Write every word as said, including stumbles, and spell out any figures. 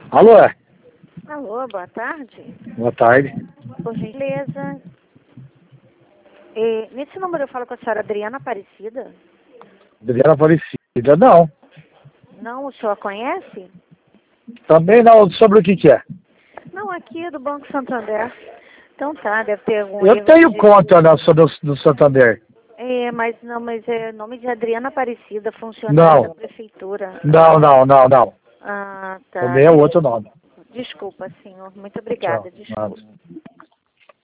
Alô? Alô, boa tarde. Boa tarde. Por gentileza. E, nesse número eu falo com a senhora Adriana Aparecida? Adriana Aparecida, não. Não, o senhor a conhece? Também não. Sobre o que que é? Não, aqui é do Banco Santander. Então tá, deve ter algum Eu erro tenho de... conta na, do, do Santander. É, mas não, mas é nome de Adriana Aparecida, funcionária da Não. prefeitura. Não, não, não, não. Ah, tá. Também é outro nome. Desculpa, senhor. Muito Tchau. obrigada, desculpa. Nada.